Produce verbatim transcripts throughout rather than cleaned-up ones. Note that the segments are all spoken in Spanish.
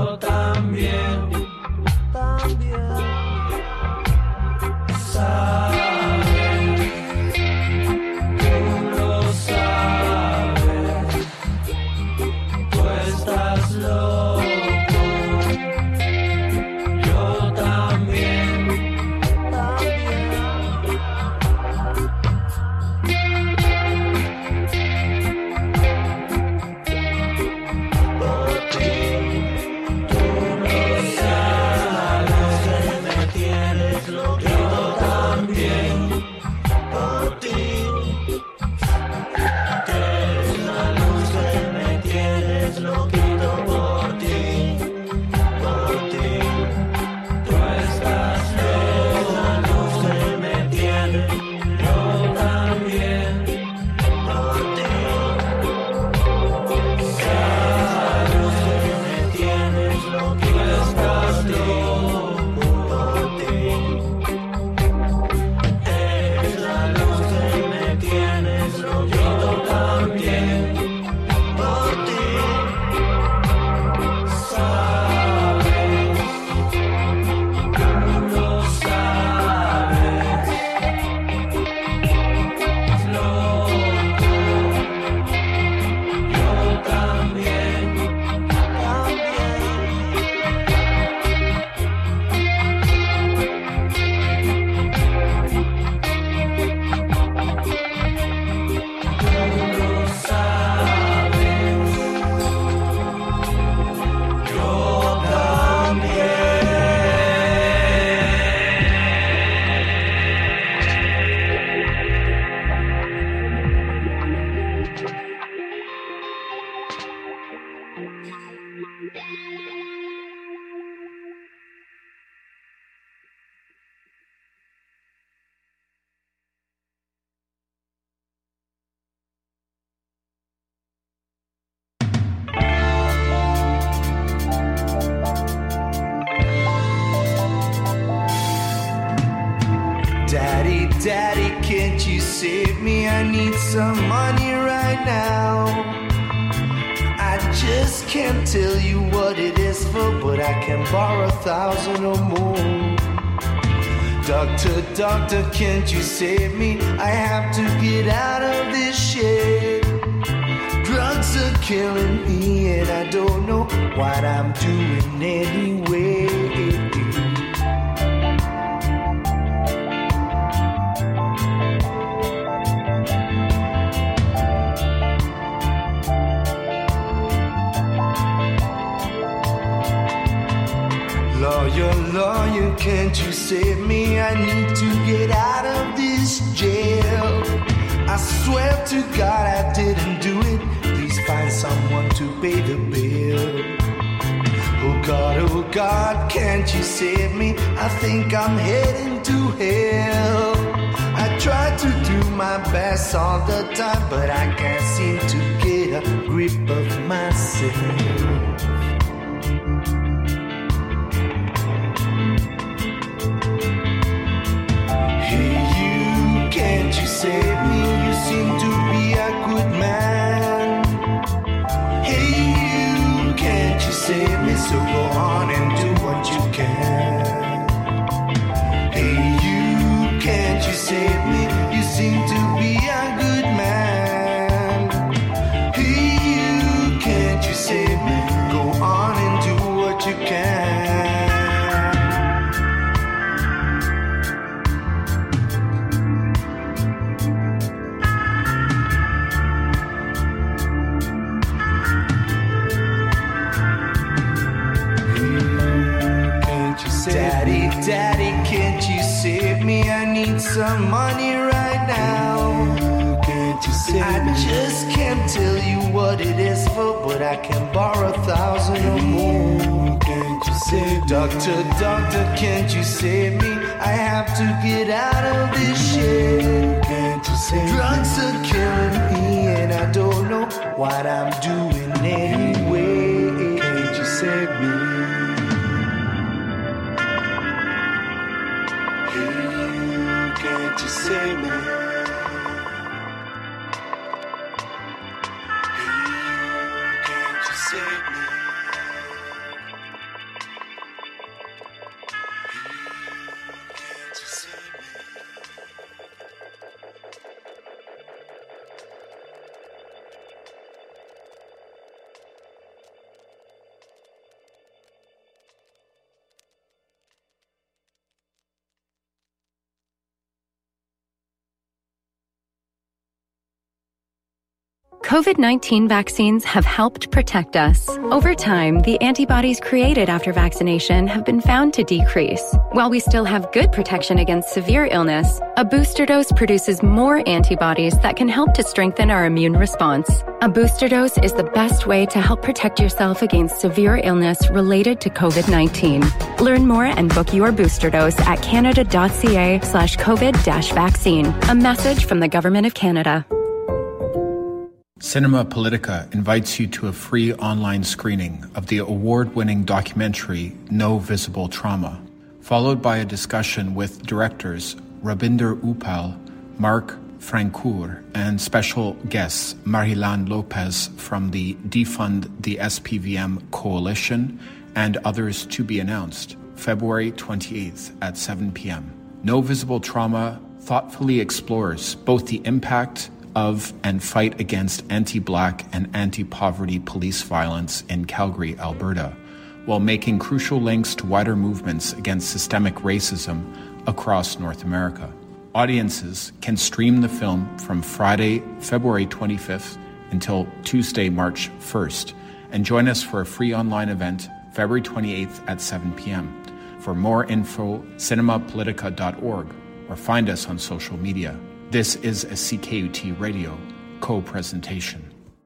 Daddy, can't you save me? I need some money right now. I just can't tell you what it is for, but I can borrow a thousand or more. Doctor, doctor, can't you save me? I have to get out of this shit. Drugs are killing me and I don't know what I'm doing anyway. Lawyer, lawyer, can't you save me? I need to get out of this jail. I swear to God I didn't do it. Please find someone to pay the bill. Oh God, oh God, can't you save me? I think I'm heading to hell. I try to do my best all the time, but I can't seem to get a grip of myself. Can't you save me? You seem to be a good man. Hey, you, can't you save me? So go on and do what you can. Hey, you, can't you save me? You seem to be a good man. Hey, you, can't you save me? Go on and do what you can. Daddy, daddy, can't you save me? I need some money right now. Can't you save I me? I just can't tell you what it is for, but I can borrow a thousand or more. Can't you save me? Doctor, doctor, can't you save me? I have to get out of this shit. Can't you save Drugs me? Are killing me and I don't know what I'm doing anyway. Can't you save me? Can't you save me? Can't you save me? COVID nineteen vaccines have helped protect us. Over time, the antibodies created after vaccination have been found to decrease. While we still have good protection against severe illness, a booster dose produces more antibodies that can help to strengthen our immune response. A booster dose is the best way to help protect yourself against severe illness related to COVID nineteen. Learn more and book your booster dose at canada.ca slash COVID dash vaccine. A message from the Government of Canada. Cinema Politica invites you to a free online screening of the award-winning documentary No Visible Trauma, followed by a discussion with directors Rabinder Uppal, Mark Francoeur, and special guests Marilan Lopez from the Defund the S P V M Coalition and others to be announced, February twenty-eighth at seven p.m. No Visible Trauma thoughtfully explores both the impact of and fight against anti-Black and anti-poverty police violence in Calgary, Alberta, while making crucial links to wider movements against systemic racism across North America. Audiences can stream the film from Friday, February twenty-fifth until Tuesday, March first, and join us for a free online event February twenty-eighth at seven p.m. For more info, cinema politica dot org, or find us on social media. This is a C K U T Radio co-presentation.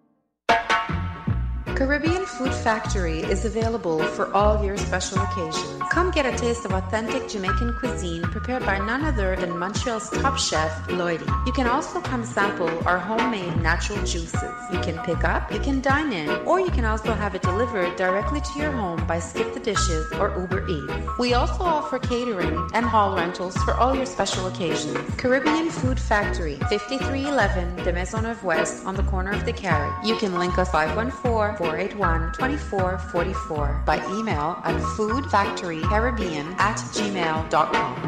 Caribbean Food Factory is available for all your special occasions. Come get a taste of authentic Jamaican cuisine prepared by none other than Montreal's top chef, Lloydie. You can also come sample our homemade natural juices. You can pick up, you can dine in, or you can also have it delivered directly to your home by Skip the Dishes or Uber Eats. We also offer catering and hall rentals for all your special occasions. Caribbean Food Factory, fifty-three eleven de Maisonneuve West on the corner of the Carry. You can link us five one four, four eight one, two four four four by email at foodfactorycaribbean at gmail dot com.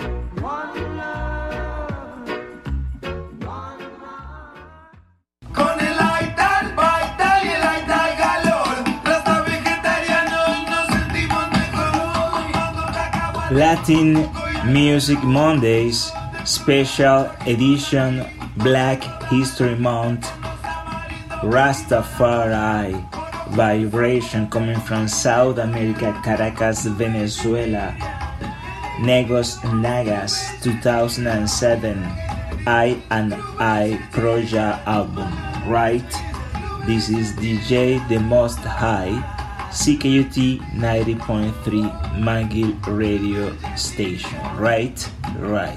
Latin Music Mondays, Special Edition, Black History Month, Rastafari Vibration coming from South America, Caracas, Venezuela, Negos Nagas, two thousand seven, I and I Proja album, right? This is D J The Most High, C K U T ninety point three McGill Radio Station, right? Right.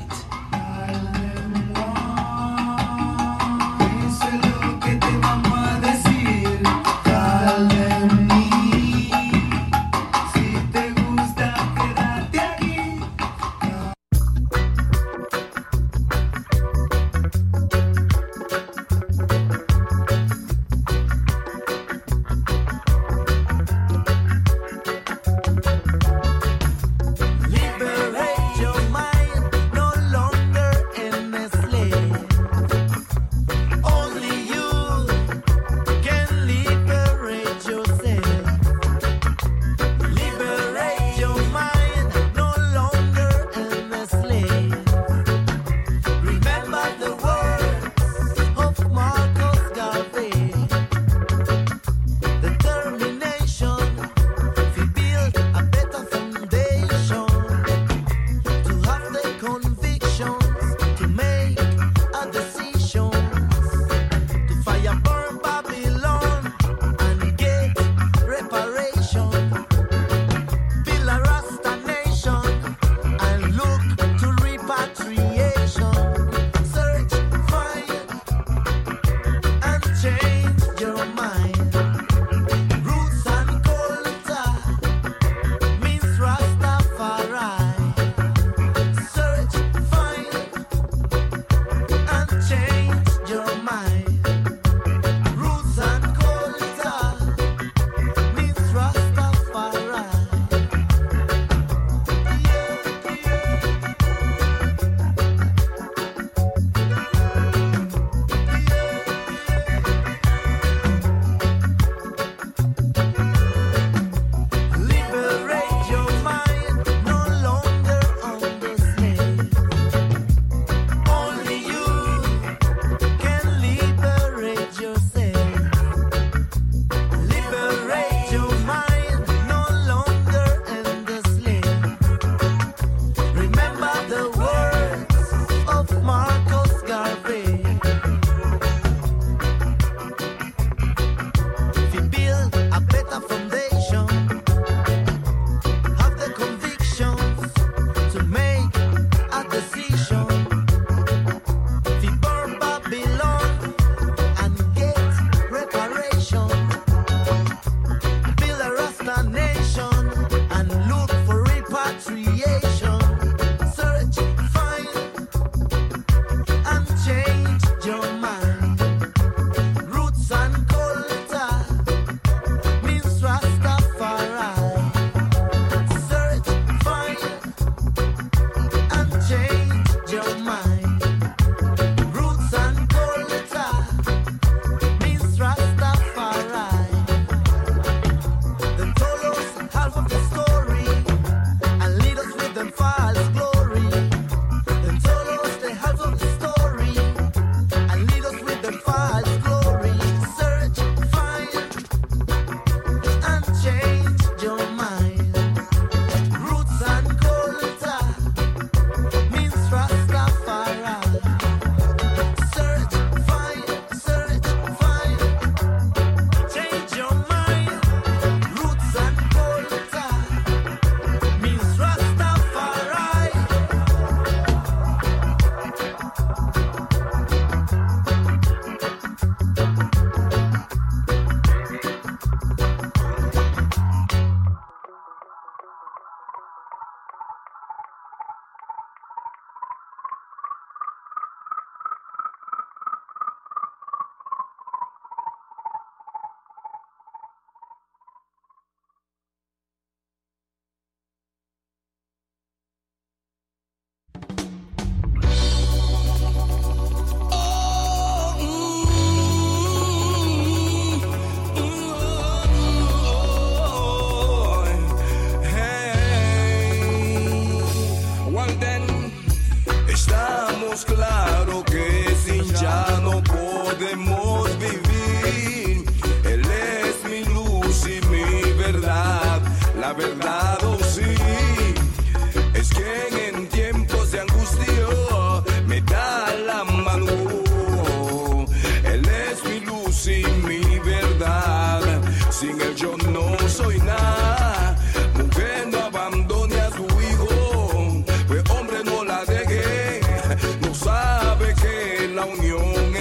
Liberate your mind, no longer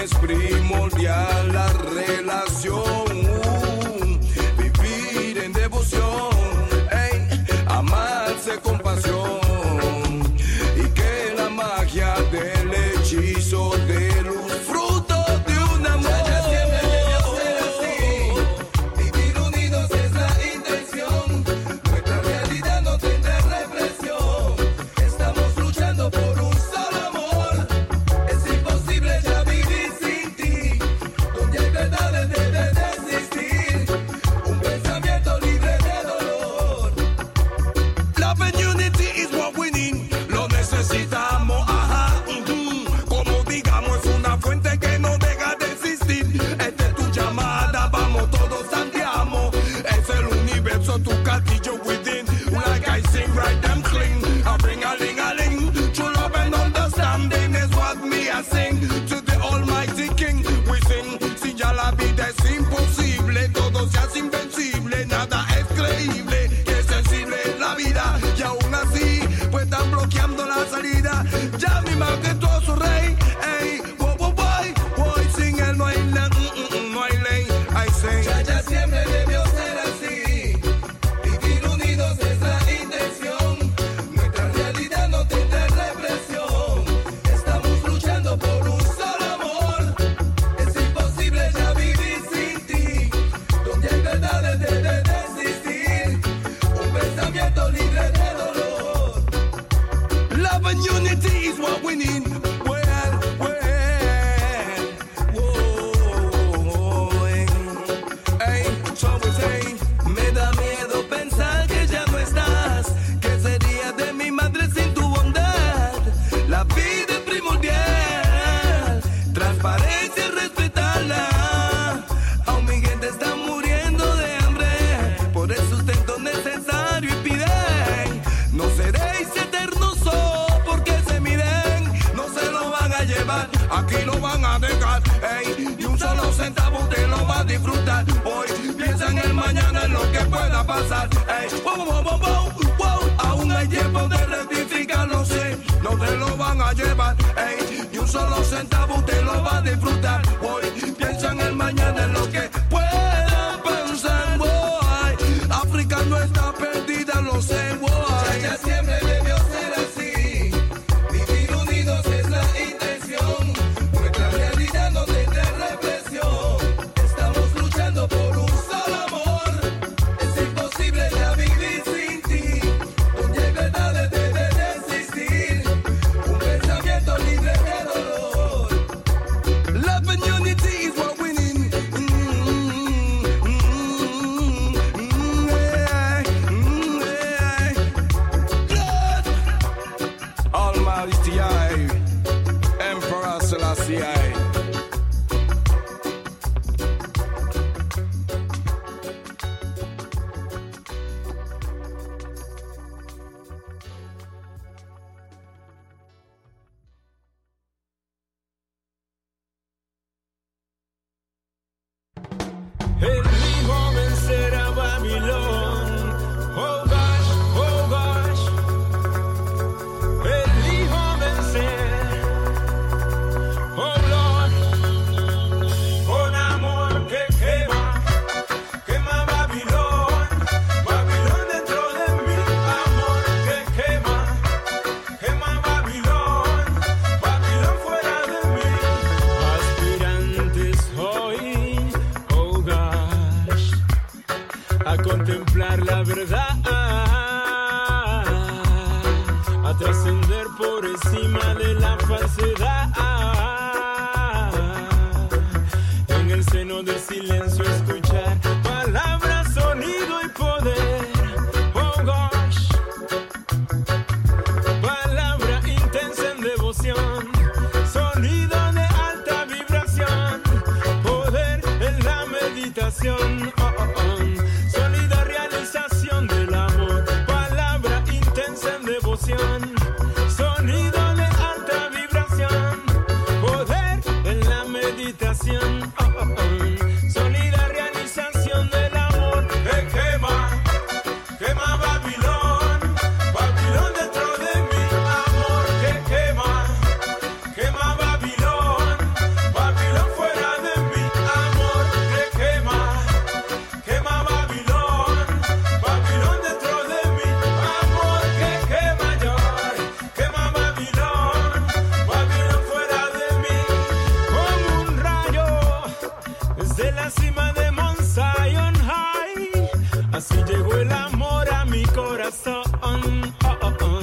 es primordial la relación, uh, vivir en devoción, ey, amarse con pasión, y que la magia del hechizo de luz, fruto de un amor. Ya siempre debió ser así, vivir unidos es la intención, nuestra realidad no tendrá represión, estamos luchando por un solo amor, es imposible ya vivir sin ti, donde hay verdades debe de existir, un pensamiento libre de dolor. Love and unity is what we need, lo necesitamos, ajá, ujú. Como digamos es una fuente que no deja de existir, esta es tu llamada, vamos todos andiamo, es el universo, tu castillo within, like I sing, right and clean, I bring a ling a ling, true love and understanding is what me I sing, to the almighty king, we sing, si ya la vida es imposible, todo se hace invencible, nada es creíble, que es sensible la vida, y aún así, pues están bloqueando la salida, ya mi majestuoso rey, ey, wow, wow, wow, wow, sin él no hay ley, mm, mm, no hay ley, I say, ya, ya siempre debió ser así, vivir unidos es la intención, nuestra realidad no tendrá represión, estamos luchando por un solo amor, es imposible ya vivir sin ti, donde hay verdades debe de existir, un pensamiento libre de dolor. Love and unity is what we need. Well, well, whoa, hey, so we say, me da miedo pensar que ya no estás, que sería de mi madre sin tu bondad, la vida es primordial, transparencia y respetarla, aún mi gente está muriendo de hambre, por el sustento necesario y piden, no seréis eternos solo porque se miden, no se lo van a llevar, aquí lo van a dejar, ey, y un solo centavo usted lo va a disfrutar, hoy piensa en el mañana, en lo que pueda pasar, ey, wow, wow, wow, wow, wow, aún hay tiempo de rectificarlo, sí, no te lo van a llevar, ey, y un solo centavo usted lo va a disfrutar, hoy piensa en el mañana, en lo que pueda pensar, boy, África no está perdida, lo sé, boy, ya, ya siempre debió ser así, vivir unidos es la intención, nuestra realidad no tendrá represión, estamos luchando por un solo amor, es imposible ya vivir sin ti, donde hay verdades debe de existir, un pensamiento libre de dolor. Love and unity is what we need. Mm, mm, mm, yeah, mm, yeah. Blood. Almighty I, Emperor Selassie I. Él dijo vencer a Babilón. Oh gosh, oh gosh. Él dijo vencer. Oh Lord. Con amor que quema, quema Babilón. Babilón dentro de mí. Amor que quema, quema Babilón. Babilón fuera de mí. Aspirantes hoy. Oh gosh, a contemplar la verdad, a trascender por encima de la falsedad, en el seno del silencio escuchar palabras, sonido y poder. Oh gosh, palabra intensa en devoción, sonido de alta vibración, poder en la meditación, oh, oh, oh. Sólida realización del amor, palabra intensa en devoción, sonido de alta vibración, oh, oh, oh.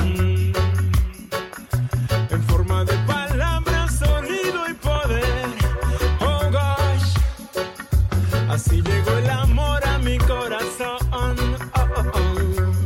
En forma de palabras, sonido y poder. Oh gosh, así llegó el amor a mi corazón. Oh, oh, oh.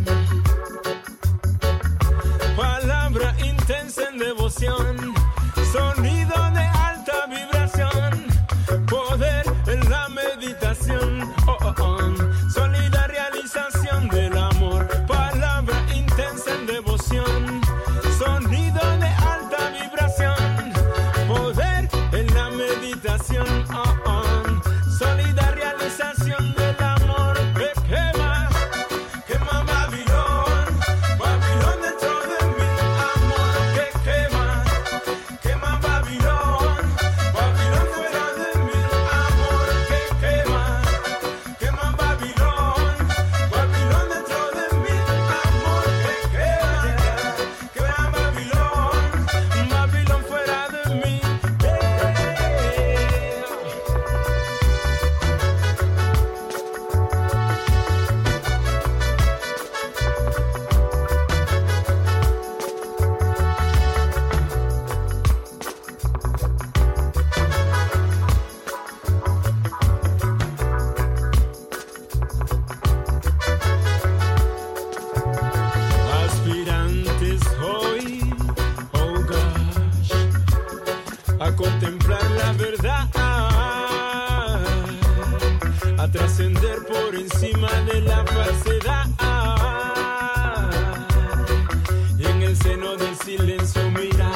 Palabra intensa en devoción, sonido de alta vibración, poder en la meditación. Oh, oh, oh. Sólida realización del amor. Palabra intensa en devoción, sonido de alta vibración, poder en la meditación. Oh, oh. Sólida realización del amor. Que quema, quema Babilón, Babilón dentro de mi amor. Que quema, quema Babilón, Babilón fuera de mi amor. Que quema, quema Babilón, Babilón dentro de mi amor. Que quema, quema Babilón, Babilón fuera de mí. Aspirantes hoy, oh gosh, a contemplar la verdad, a trascender por encima de la falsedad, y en el seno del silencio mirar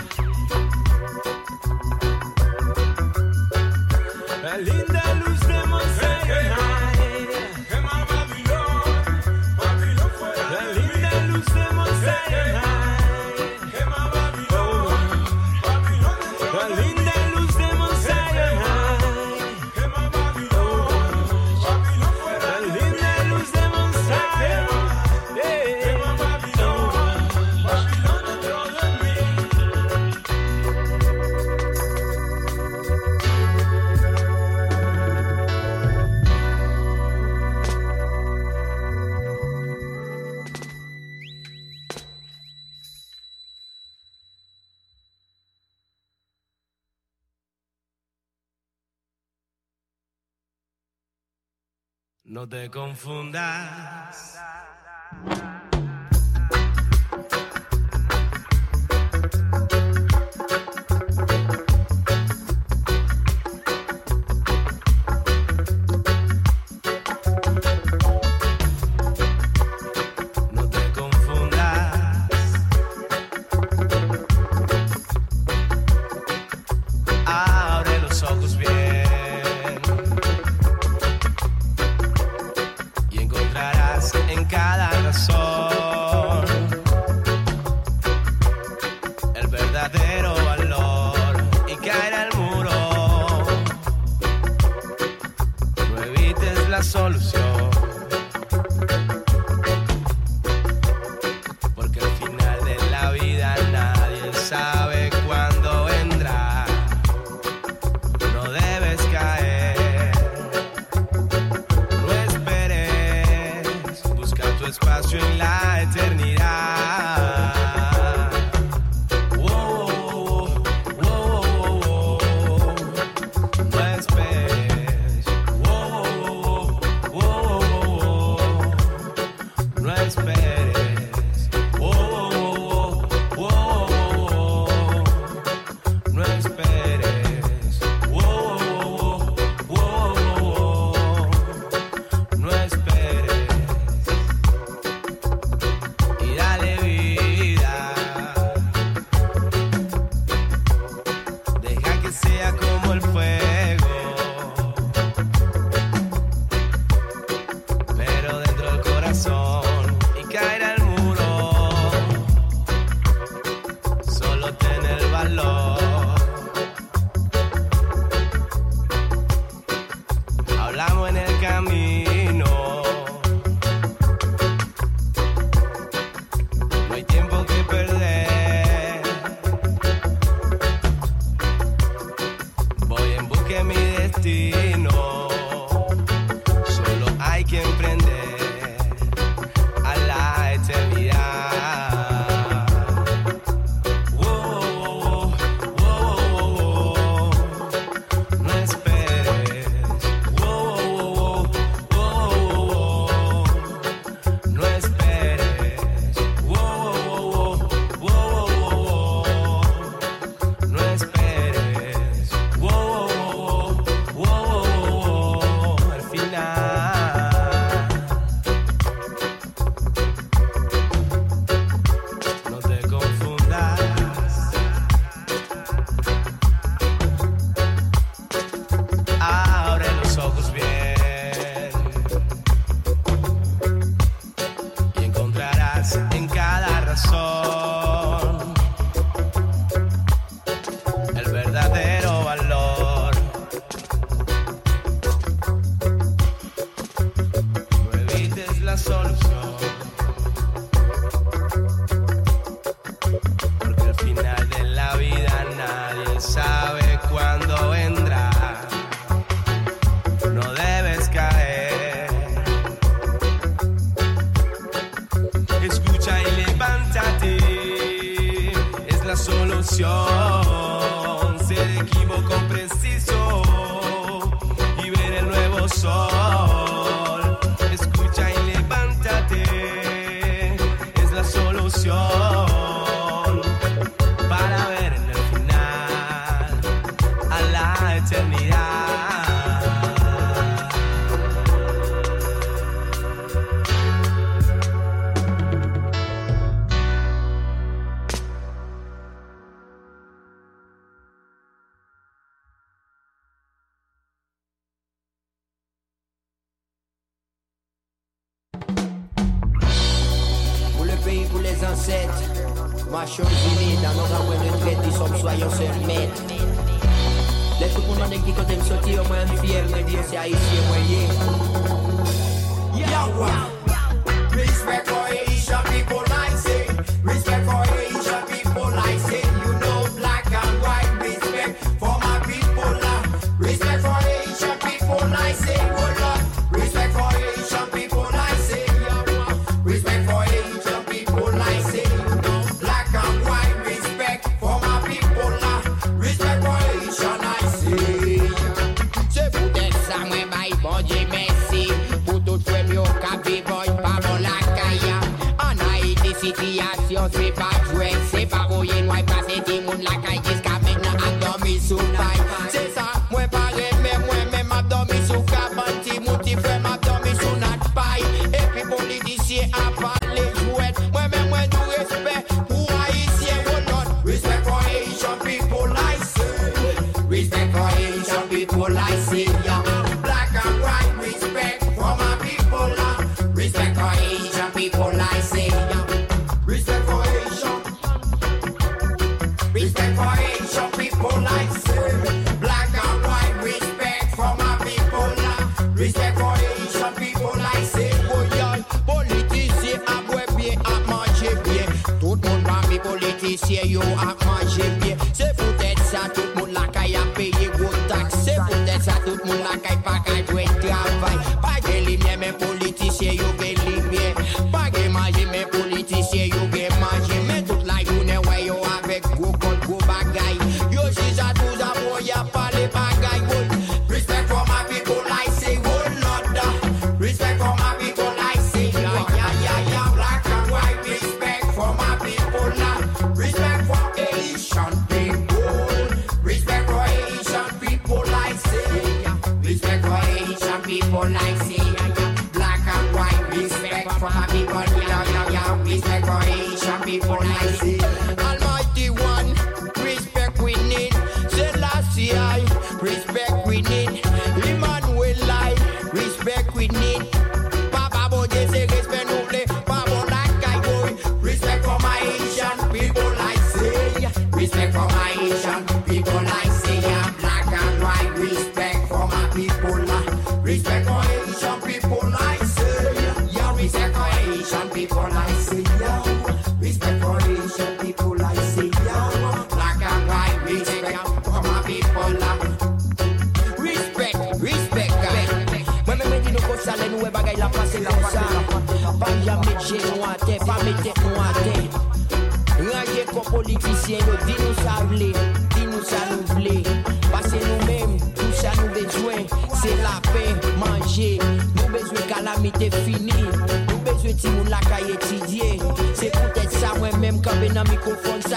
la linda luz de Monseigneur. Quema Babilón, Babilón fuera de mí. La linda luz de Monseigneur. Quema Babilón, Babilón dentro de mí. La linda luz de Monseigneur. Quema Babilón, Babilón fuera de mí. La linda luz de Monseigneur. Quema Babilón, Babilón dentro de mí. No te confundas. No te confundas. Abre los ojos bien y encontrarás en cada razón ilusión, ser equívoco preciso y ver el nuevo sol. Escucha y levántate, es la solución para ver en el final a la eternidad. Machons unis dans nos grands de traite, ils sont soyons seuls maîtres. Les tout le monde qui quand ils sortent, au moins fier, mais Dieu c'est haïtien, moyen. Yawa! Respect for Asian people, I say. Respect for Asian people, I say. You know, black and white, respect for my people. Respect for Asian people, I say. Oh Lord, respect for Asian people, I say. Respect for Asian people, I say. Situation c'est pas jouer, c'est pas voyer, moi passer des moun la caille jusqu'à maintenant à dormir sous paille. C'est ça, moi pareil, mais moi même à dormir sous cabane, ti moun ti frère m'a dormi sous notre paille. Et puis politicien à parler jouet, moi même moi du respect pour haïtien, oh Lord. Respect for Asian people, I say. Respect for Asian people, I say. Black and white, respect for my people. Respect for Asian people, I say. Respect for Asian. Respect for Asian people, I say. Black and white, respect for my people. Respect for Asian people, I say. Oh yeah, politicien à boire bien, à manger bien. Tout le monde parmi politicien, yo à manger bien. C'est peut-être ça, tout le monde la caille a payé gros taxes. C'est peut-être ça, tout le monde la caille pas caille jouer travail. Pas de lumière, mais politicien, yo de lumière. Pas de manger, mais politicien, yo de manger. Mais toute la journée, ouais, yo avec gros compte, gros bagaille. Yo, si ça tout ça, boy, y'a pas les bagailles. Respect for my people, I say, oh Lord. Respect for my people, I say, yeah, yeah, yeah, yeah. Black and white, respect for my people. Respect for Asian people. Respect for Asian people, I say. Respect for Asian people, I say. Black and white, respect for my people. Yeah, yeah, yeah. Respect for Asian people, I say. Almighty One, respect we need. Selassie, respect we need. Emmanuel, respect we need. Papa Bodje, c'est respect nous plaît. Papa Lakai boy, respect for my Asian people, I say. Respect for my Asian people, I say. Yeah, black and white, respect for my people. Respect for Asian people, I say. Yeah, respect for Asian people, I say. Yeah, respect for Asian people, I say. Yeah, black and white, respect for my people. Respect, respect. Moi même dis nous qu'on s'allait nous bagaille la passer comme ça. Pas jamais chez nous à terre, pas mettre nous à terre. Ranger comme politicien, dis nous ça vle, dis nous ça nous vle. Parce que nous-mêmes, tout ça nous besoin, c'est la paix, manger. Nous besoin calamité finie. Nous besoin de moun la caille étudier. C'est peut-être ça moi-même quand ben dans microphone ça.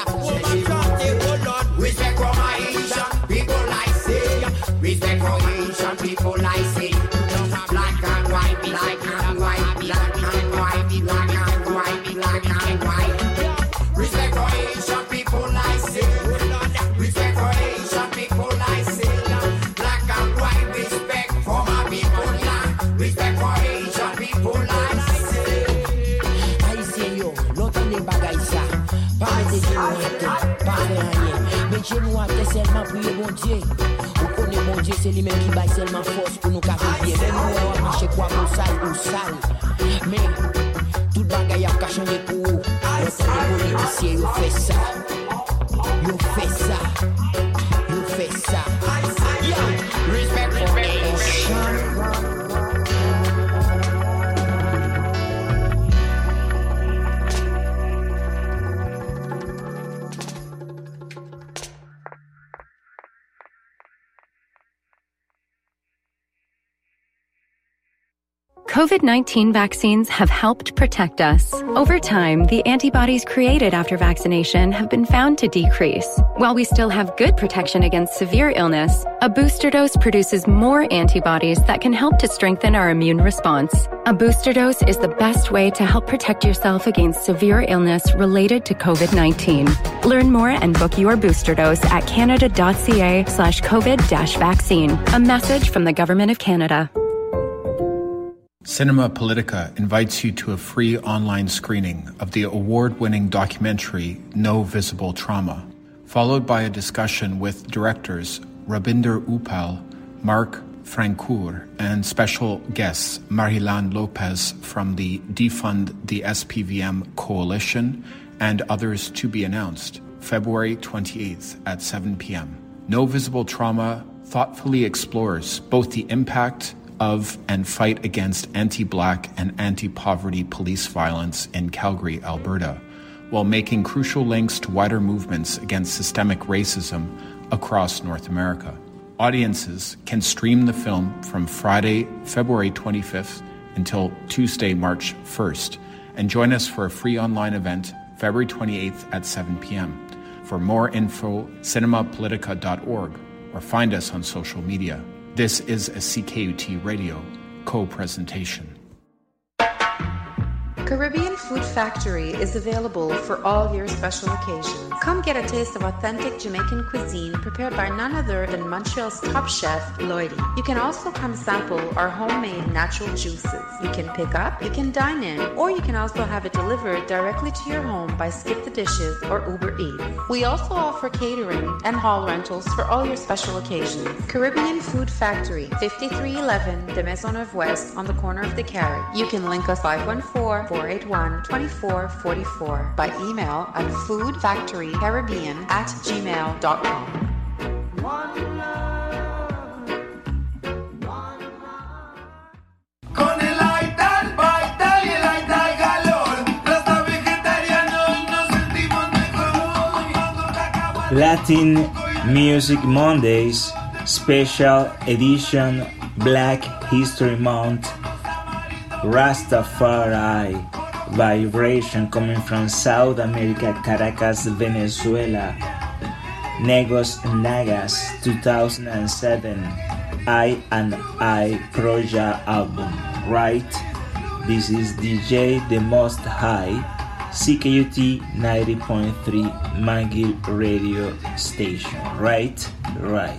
Respect for my Asian people, I say. Respect for Asian people, I say. Black and white, black and white, black and white, black and white, black and white. Respect for Asian people, I say. Respect for Asian people, I say. Black and white, respect for my people. Respect for Asian people, I say. Haïtien yo, longtemps les bagailles ça. Pas mettre des genoux, pas faire rien. Mais chez nous, on seulement prier bon Dieu. Vous connaissez bon Dieu, c'est lui-même qui baille seulement force pour nous casser pied. Même nous, on va marcher quoi pour sale ou sale. Mais tout bagaille a qu'à changer pour vous. Les politiciens, ils fait ça. Ils fait ça. Ils fait ça. Yeah. Respect for Asian. COVID nineteen vaccines have helped protect us. Over time, the antibodies created after vaccination have been found to decrease. While we still have good protection against severe illness, a booster dose produces more antibodies that can help to strengthen our immune response. A booster dose is the best way to help protect yourself against severe illness related to COVID nineteen. Learn more and book your booster dose at canada.ca slash COVID dash vaccine. A message from the Government of Canada. Cinema Politica invites you to a free online screening of the award-winning documentary No Visible Trauma, followed by a discussion with directors Rabinder Uppal, Mark Francoeur, and special guests Marilan Lopez from the Defund the S P V M Coalition and others to be announced, February twenty-eighth at seven p.m. No Visible Trauma thoughtfully explores both the impact of and fight against anti-Black and anti-poverty police violence in Calgary, Alberta, while making crucial links to wider movements against systemic racism across North America. Audiences can stream the film from Friday, February twenty-fifth until Tuesday, March first, and join us for a free online event February twenty-eighth at seven p.m. For more info, cinema politica dot org, or find us on social media. This is a C K U T Radio co-presentation. Caribbean Food Factory is available for all your special occasions. Come get a taste of authentic Jamaican cuisine prepared by none other than Montreal's top chef, Lloydie. You can also come sample our homemade natural juices. You can pick up, you can dine in, or you can also have it delivered directly to your home by Skip the Dishes or Uber Eats. We also offer catering and hall rentals for all your special occasions. Caribbean Food Factory, fifty-three eleven de Maisonneuve West on the corner of the Carré. You can link us five one four, four eight one, two four four four by email at foodfactorycaribbean at gmail dot com. Con el aital, baital y el aital calor, hasta vegetarianos nos sentimos mejor. Latin Music Mondays, Special Edition, Black History Month, Rastafari Vibration coming from South America, Caracas, Venezuela. Negos Nagas two thousand seven, I and I Proja album, right? This is D J The Most High, C K U T ninety point three McGill Radio Station, right? Right.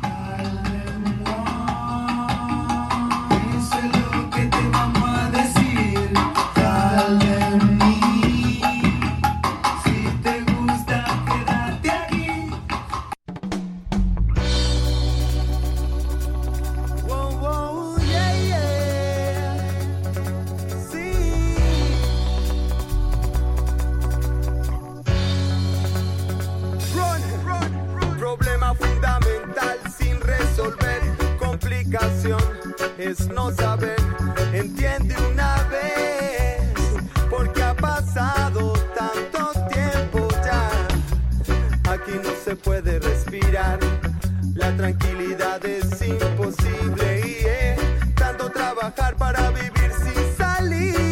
Es no saber, entiende una vez, porque ha pasado tanto tiempo ya. Aquí no se puede respirar, la tranquilidad es imposible y eh, tanto trabajar para vivir sin salir.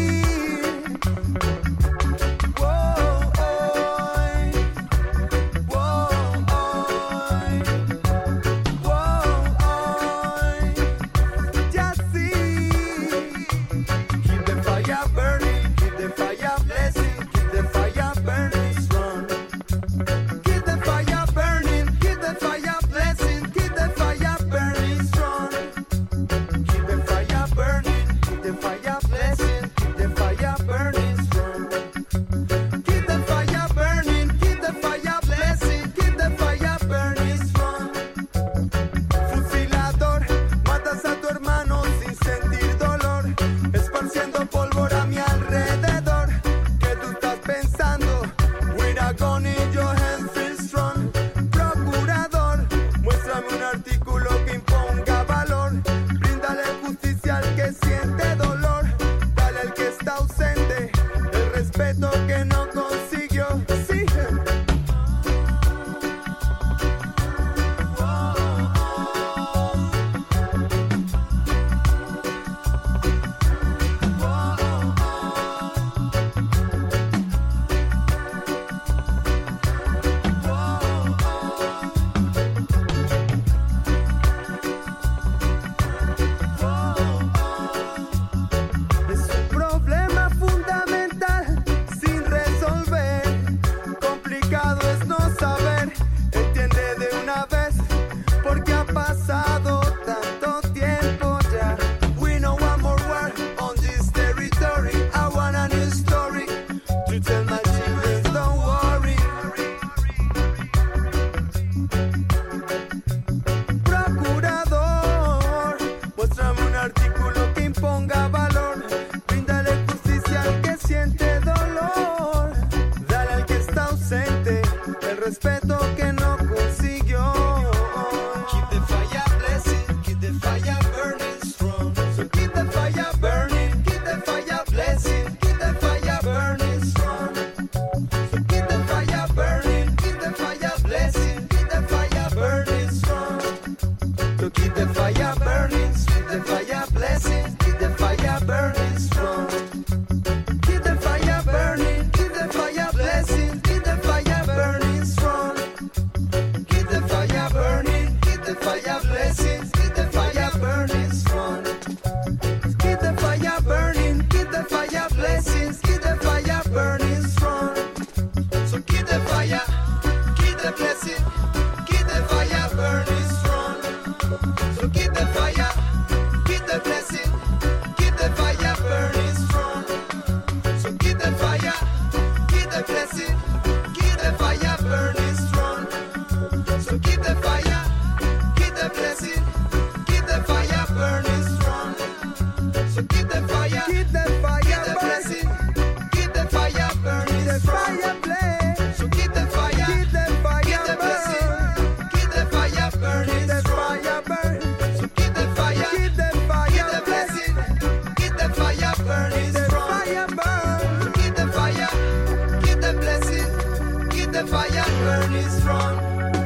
respeto que no consiguió. Keep the fire blessing, keep the fire burning strong. So keep the fire burning, keep the fire blessing, keep the fire burning strong. So keep the fire burning, keep the fire blessing, keep the fire burning strong. So keep the fire burning, keep the fire blessing, keep the fire burning strong. Keep the fire burning, keep the fire blessing, keep the fire burning strong. Keep the fire burning, keep the fire blessing, keep the fire burning strong. Keep the fire burning, keep the fire blessings, keep the fire burning strong. So keep the fire, keep the blessing, keep the fire burning strong. So keep the fire, keep the blessing, keep the fire burning strong. So keep the fire, keep the blessing, keep the fire burning strong. So keep the fire, keep the blessing, keep the fire burning strong. So keep the fire, keep the fire, the blessing, keep the fire burning strong. So keep the fire, keep the fire, the blessing, keep the fire burning strong. So keep the fire, keep the fire, the blessing, keep the fire burning strong. So keep the fire, keep the blessing, keep the fire burning strong.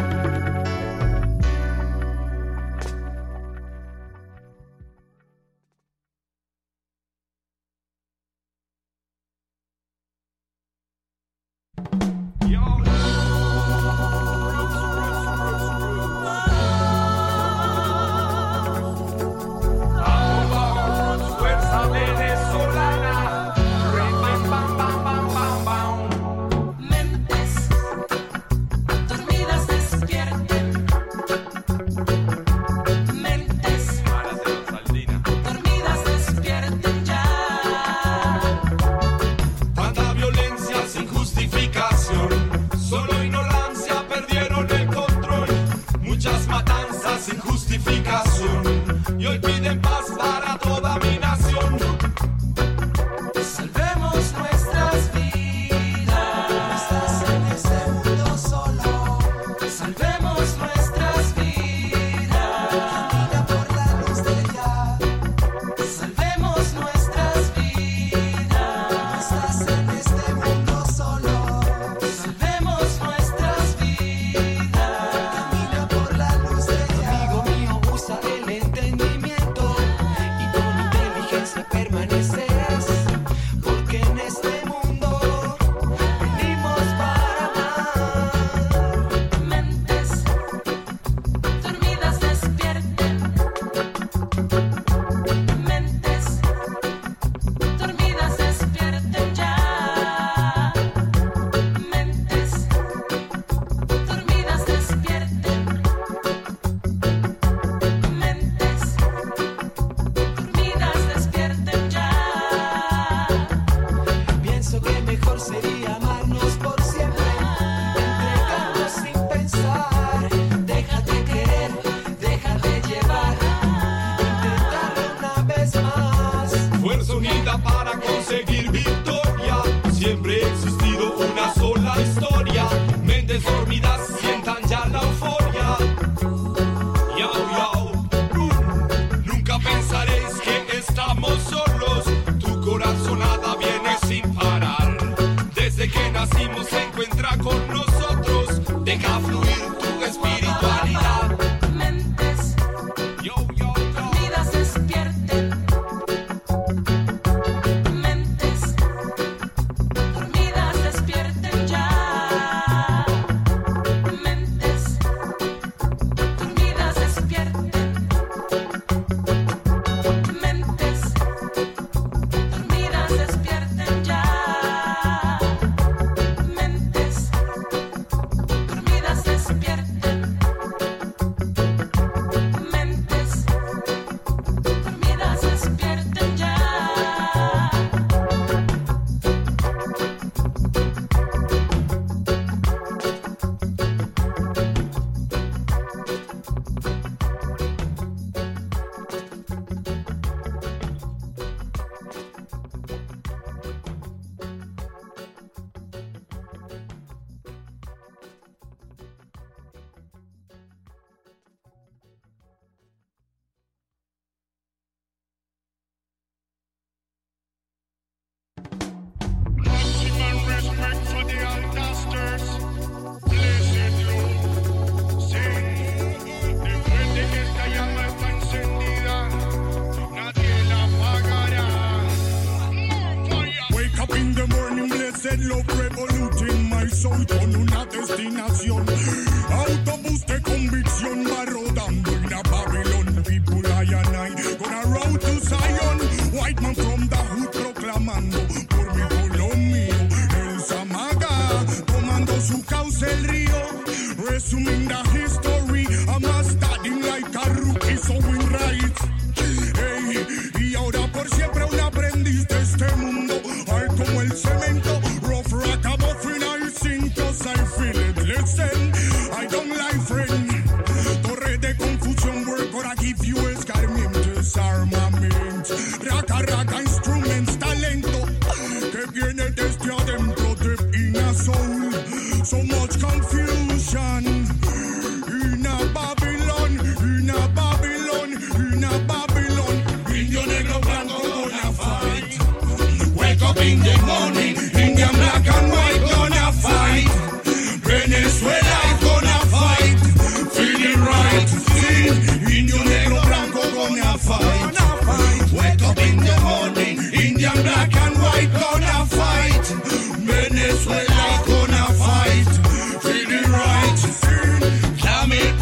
Fuerza venezolana. Bam, bam, bam, bam, bam, bam. Mentes dormidas despierten. Mentes dormidas despierten ya. Tanta violencia sin justificación, solo ignorancia perdieron el control. Muchas matanzas sin justificación y hoy piden paz para toda mi nación. Salvemos nuestras vidas. No estás en este mundo solo. Salvemos nuestras vidas. Camina por la luz de ya. Salvemos nuestras vidas. No estás en este mundo solo. Salvemos nuestras vidas. Camina por la luz de ya. Amigo mío, usa el entendimiento y con inteligencia permaneces. Porque en este mundo venimos para amar. Mentes dormidas despierten. Mentes dormidas despierten ya. Mentes dormidas despierten. Mentes dormidas despierten ya. Pienso que mejor sería amarnos por siempre, entregarnos sin pensar. Déjate querer, déjate llevar, intentarlo una vez más. Fuerza unida para conseguir victoria. Siempre ha existido una sola historia. Mentes dormidas sientan ya la euforia. Yao, yao. Uh. Nunca pensaréis que estamos solos. Tu corazonada viene sin parar. Desde que nacimos se encuentra con nosotros. Deja fluir tu espiritualidad. Mentes Yo, yo, yo. dormidas despierten. Mentes dormidas despierten ya. Mentes dormidas despierten. Mentes dormidas despierten ya. Mentes dormidas despierten. y con una destinación. Autobús de convicción va rodando en a Babylon. People I and I gonna road to Zion. White man from the hood proclamando por mi pueblo mío. El Samaga tomando su causa el río. Resuming the history, I'm a studying like a rookie, so we right. Hey, y ahora por siempre un aprendiz de este mundo. Ay, como el cemento, rough rock above final sink, cause I feel it. Listen, I don't like friend. Torre de confusión, we're gonna give you escarmientos, armament. Raca, raca, instruments, talento, que viene desde adentro, deep in a soul. So much confusion. In a Babylon, in a Babylon, in a Babylon. Indio negro blanco gonna fight. Wake up in the morning, Indian black and white gonna fight. Venezuela is gonna fight. Feeling right, feel Indio negro blanco gonna fight. Wake up in the morning, Indian black and white gonna fight. Venezuela is gonna fight. Feeling right, feel. Dame el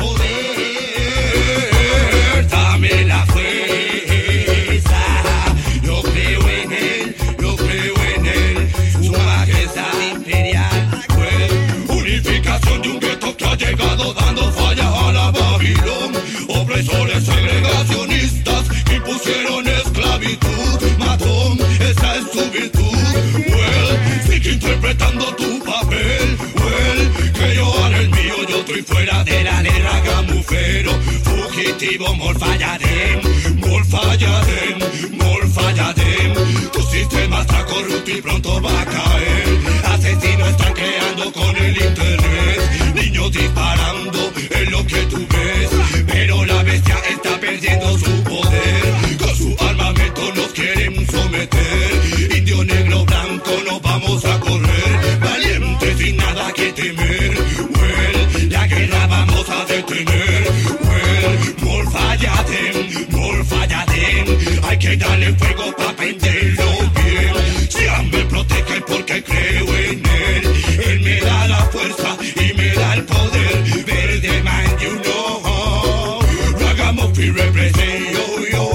poder, dame la fuerza. Yo creo en él, yo creo en él. Su majestad imperial. Pues, unificación de un gueto que ha llegado dando falla a la Babilón. Opresores segregacionistas que impusieron esclavitud. Matón, esa es su virtud. Well, sigue interpretando tu papel. Well, que yo haré el mío, yo estoy fuera de la guerra, gamufero. Fugitivo, morfalladem, morfalladem, morfalladem. Tu sistema está corrupto y pronto va a caer. Asesinos están creando con el internet. Niños disparando en lo que tú ves. Pero la bestia está perdiendo su poder. Con su armamento nos quieren someter. Indio negro blanco nos vamos a correr. Valientes sin nada que temer. Well, la guerra vamos a detener. Well, morfalladem, morfalladem. Hay que darle fuego pa' prenderlo bien. Siam me protege porque creo en él. Él me da la fuerza y me da el poder. Verde man, you know. Ragamuffin represent yo, yo.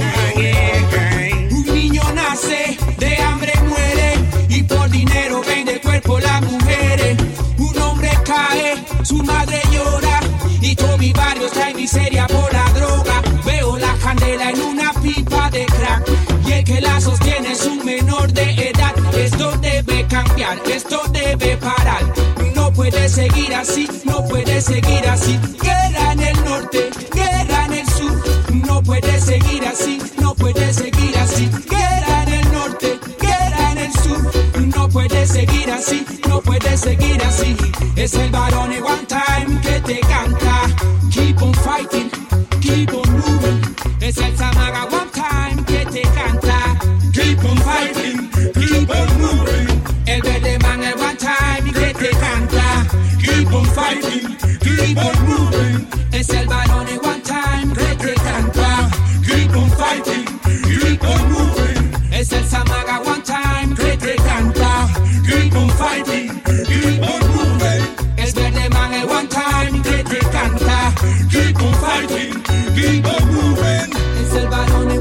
Un niño nace, de hambre muere, y por dinero vende cuerpo las mujeres. Un hombre cae, su madre llora, y todo mi barrio está en miseria por la droga. Veo la candela en una pipa de crack, y el que la sostiene es un menor de edad. Esto debe cambiar, esto debe parar. No puede seguir así, no puede seguir así. Guerra en el norte, guerra en el sur. No puede seguir así, no puede seguir así. Guerra en el norte, guerra en el sur. No puede seguir así, no puede seguir así. Es el varón en one time que te canta. Keep on fighting, keep on moving. Es el Samaga one time que te canta. Keep on fighting, keep on moving. El verde man el one time que te canta. Keep on fighting, keep on moving. Es el varón en one time que te canta. Keep on fighting, keep on moving. Es el Samaga one time que te canta. Keep on fighting, keep on moving. El verde man el one time que te canta. Keep on fighting, keep on moving. Es el varón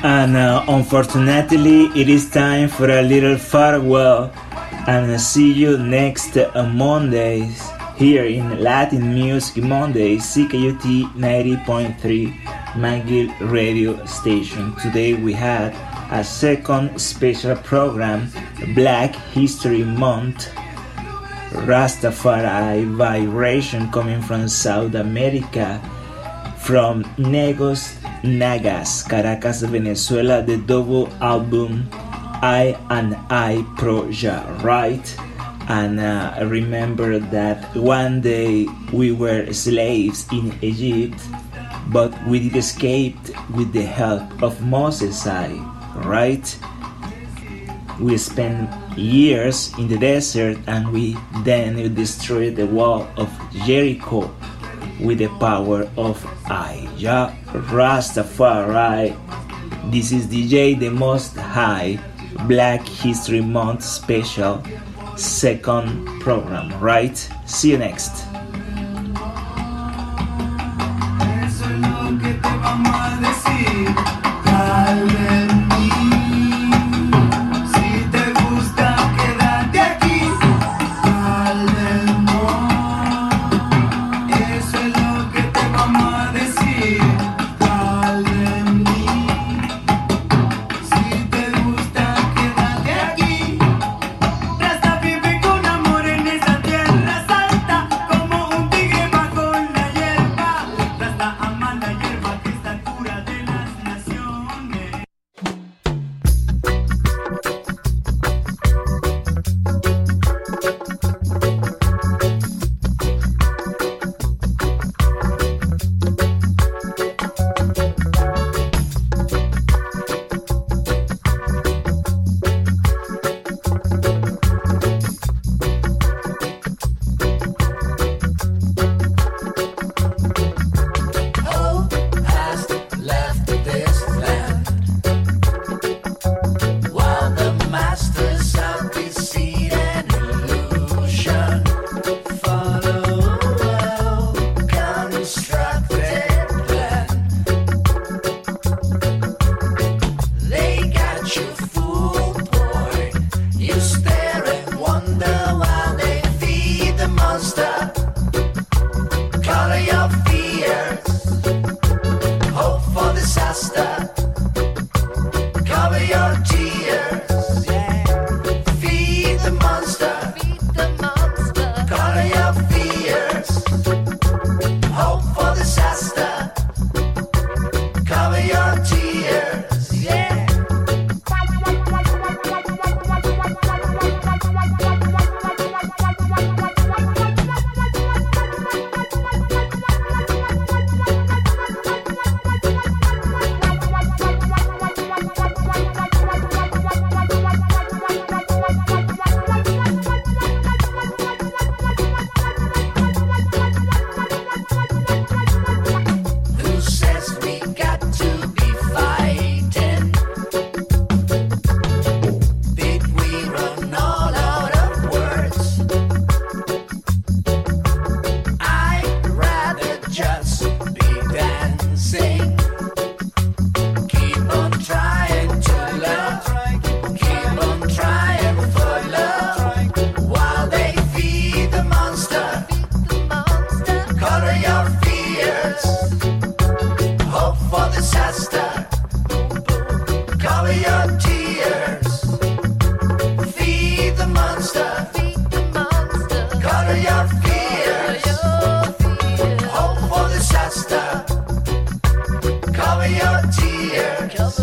And uh, unfortunately, it is time for a little farewell. And see you next uh, Mondays here in Latin Music Mondays, C K U T ninety point three McGill Radio Station. Today we had a second special program, Black History Month, Rastafari Vibration coming from South America, from Negos Nagas, Caracas, Venezuela, the double album I and I Project, right? And uh, remember that one day we were slaves in Egypt, but we did escape with the help of Moses I, right? We spent years in the desert and we then we destroyed the wall of Jericho with the power of I, Jah Rastafari. This is D J The Most High, Black History Month special, second program, right? See you next. Eso es lo que te vamos a decir. Dale en mí. Si te gusta, quédate aquí. Dale no. Eso es lo que te vamos a decir. Dale en mí. Si te gusta, quédate aquí. Rasta vive con amor en esa tierra santa, como un tigre bajo la hierba. Rasta ama la hierba que está cura de las naciones. Hope has left this land, while the masters of deceit and illusion follow a well-constructed plan. They got you fooled, boy. You stare and wonder while they feed the monster. Color your fears, hope for disaster. Cover your tears, feed the monster. Color your fears, hope for disaster. Cover your tears, yeah. Who says we got to be fighting? Did we run all out of words? I'd rather just be dancing. Keep on trying to love, keep on trying for love, while they feed the monster. Color your fears, hope for disaster. Cover your tears, feed the monster. Color your fears, hope for disaster. Cover your tears.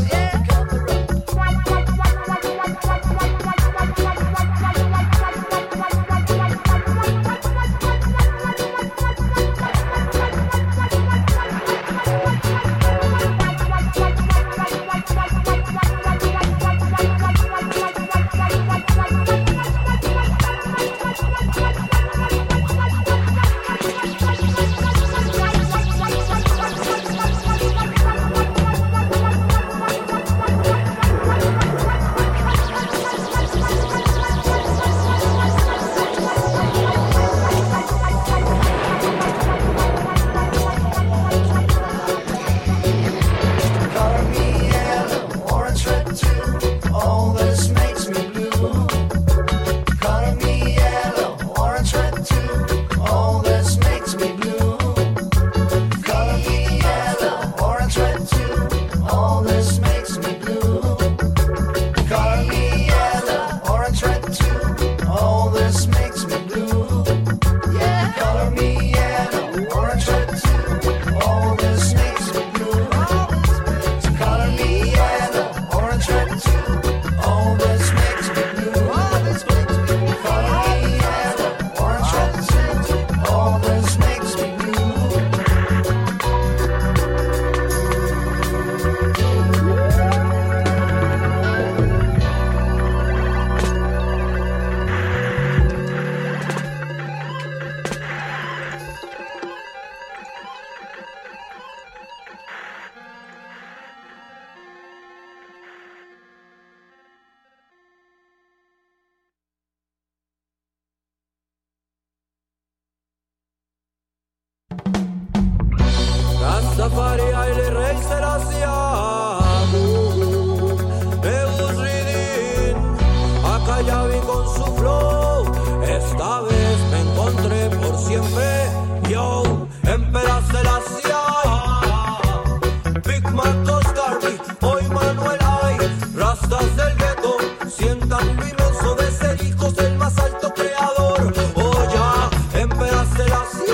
Rastafari Haile Rey Selassie, Nebuzridin, Akayabi con su flow. Esta vez me encontré por siempre, yo, Emperor Selassie, Big Marcos Garvey, hoy Manuel Ay, Rastas del gueto, sientan lo inmenso de ser hijos del más alto creador. Oh ya, Emperor Selassie,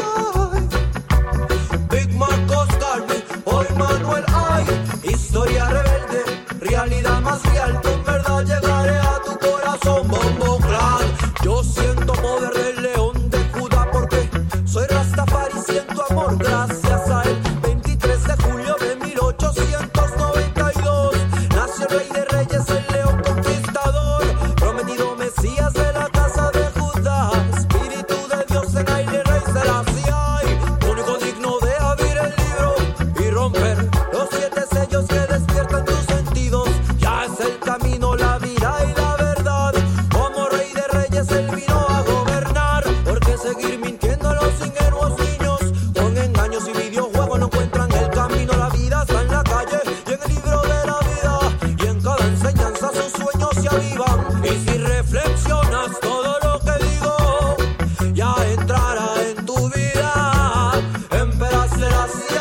Big Marcos Garvey, hoy Manuel Ay, historia rebelde, realidad más real, con verdad llegaré a tu corazón, Bombo Clan. Yo siento poder del león de Judá porque soy Rastafari, siento amor gracias a él. veintitrés de julio de mil ochocientos noventa y dos nació el rey de reyes, el león conquistador, prometido Mesías de la casa de Judá, espíritu de Dios en Haile Rey Selassie, único digno de abrir el libro y romper los siete sellos que despiertan tus sentidos. Ya es el camino, la vida y la verdad. Como rey de reyes él vino a gobernar. Porque seguir mintiendo a los ingenuos niños con engaños y videojuegos no encuentran el camino. La vida está en la calle y en el libro de la vida, y en cada enseñanza sus sueños se avivan. Y si reflexionas todo lo que digo, ya entrará en tu vida. Emperor Selassie,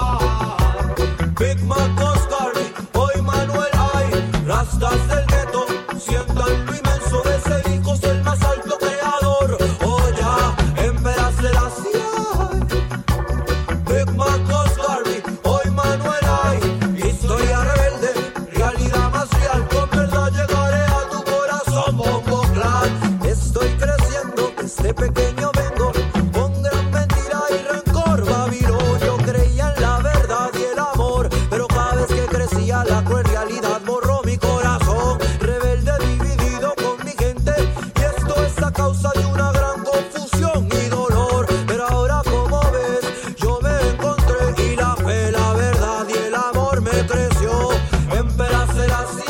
Big Marcos Garvey, hoy Manuel Ay, Rastas del gueto, sientan lo inmenso de ser hijos del más alto creador. Oh ya, Emperor Selassie, Big Marcos Garvey, hoy Manuel Ay, historia rebelde, realidad más real, con verdad llegaré a tu corazón, Bombo Clan. Estoy creciendo, desde pequeño vengo con gran mentira y rencor. Babilonio creía en la verdad y el amor, pero cada vez que crecía la cruel realidad borró mi corazón. Rebelde dividido con mi gente, y esto es a causa de una gran confusión y dolor. Pero ahora como ves, yo me encontré y la fe, la verdad y el amor me creció. Emperor Selassie,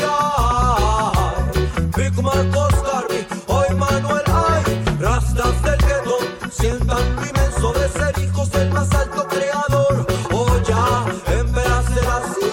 Big Marcos Garvey, hoy Manuel Ay, Rastas del gueto, sientan lo inmenso de ser hijos del más alto creador. Oh ya, Emperor Selassie,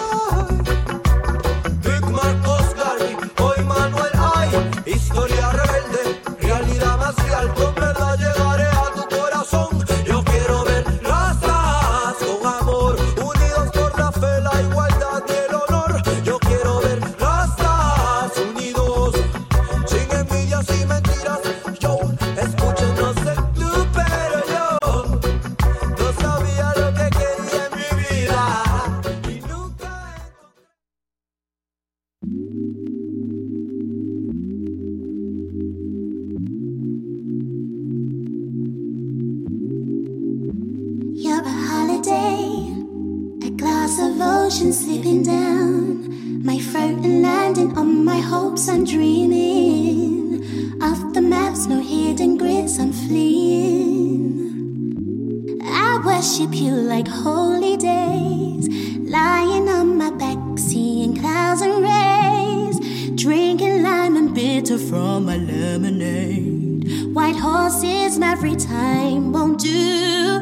Big Marcos Garvey, hoy Manuel Ay, historia rebelde, realidad más real, con verdad llegaré a tu corazón. Yo quiero ver razas con amor, unidos por la fe, la igualdad y el honor. Yo quiero ver razas unidos, sin envidias y mentiras. Yo, escuchen, no sé tú, pero yo no sabía lo que quería en mi vida y nunca You're a holiday, a glass of ocean slipping down my throat and landing on my hopes. I'm dreaming of the maps, no hidden grids, I'm fleeing. I worship you like holy days, lying on my back, seeing clouds and rays, drinking lime and bitter from my lemonade. White horses, every time won't do.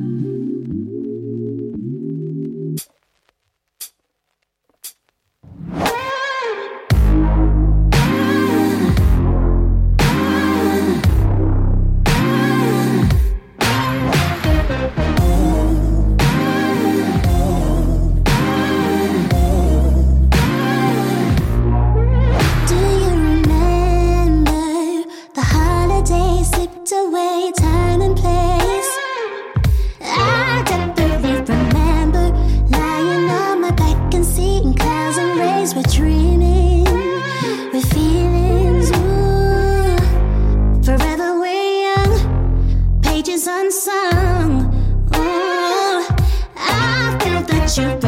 Do you remember the holidays slipped away, time and place? I definitely remember lying on my back and seeing clouds and rays. We're dreaming with feelings, ooh, forever we're young, pages unsung. Ooh, I feel that you